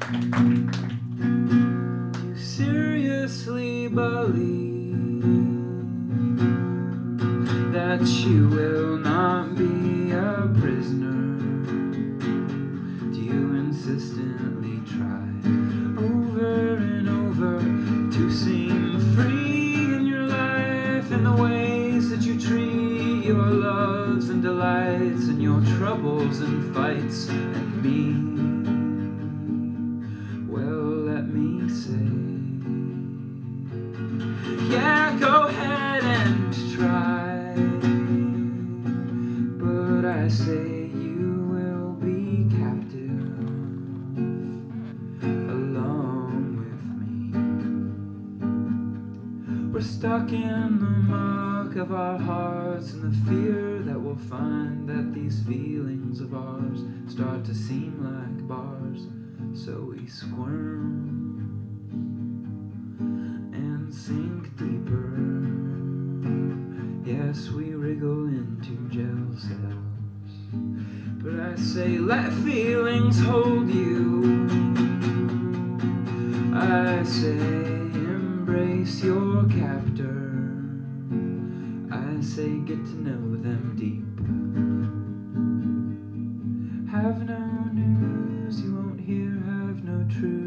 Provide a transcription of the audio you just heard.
You seriously believe that you will not be a prisoner? Do you insistently try over and over to seem free in your life, in the ways that you treat your loves and delights and your troubles and fights and me? Well, let me say, yeah, go ahead and try, but I say you will be captive along with me. We're stuck in the muck of our hearts and the fear that we'll find that these feelings of ours start to seem like bars. So we squirm and sink deeper. Yes, we wriggle into jail cells. But I say, let feelings hold you. I say, embrace your captor. I say, get to know them deep. Have no news you won't hear, have no truth.